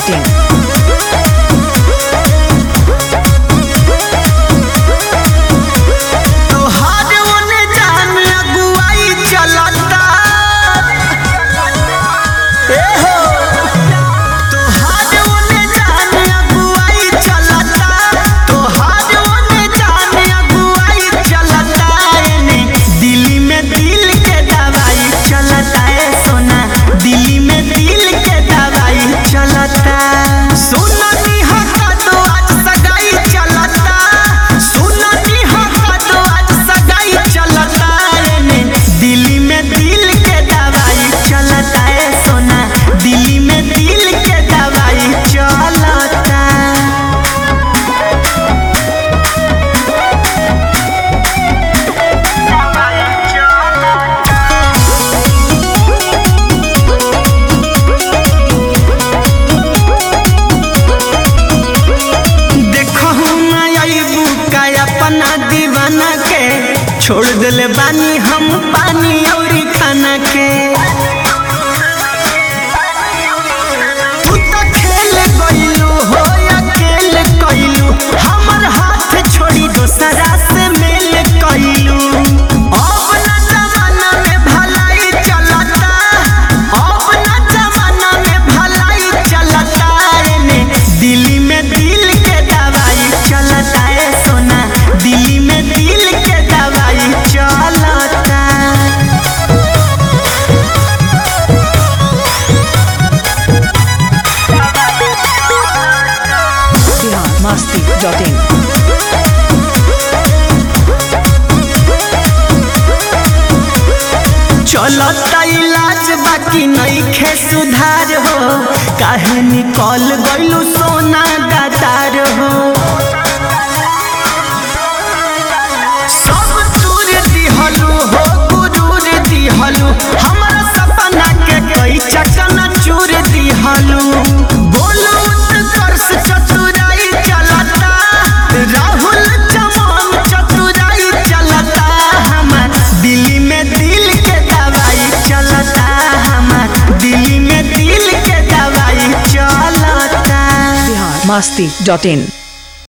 biharmasti.in. छोड़ दिले बानी हम पानी और खाना के तू तो खेल गइलू हो अकेल कइलू हमर हाथ छोड़ी दोसरा से मेल कइलू। अब ना जमाना में भलाई चलता, अब ना जमाना में भलाई चलता ने दिल्ली में दिल के दवाई चलता है सोना, दिल्ली में दिल के दवाई चलता। biharmasti.in. चलता इलाज बाकी नहीं खे सुधार हो, काहे निकल गइलू सोना गदार हो। सब दूर दिहलू हो गुरूर दिहलू, हमारा सपना के कई चकना चूर दिहलू। बोलू उत्कर्ष चतुराई चलता, राहुल चमन चतुराई चलता, हमार दिल्ली में दिल के दवाई चलता, हमार दिल्ली में दिल के दवाई चलता। biharmasti.in.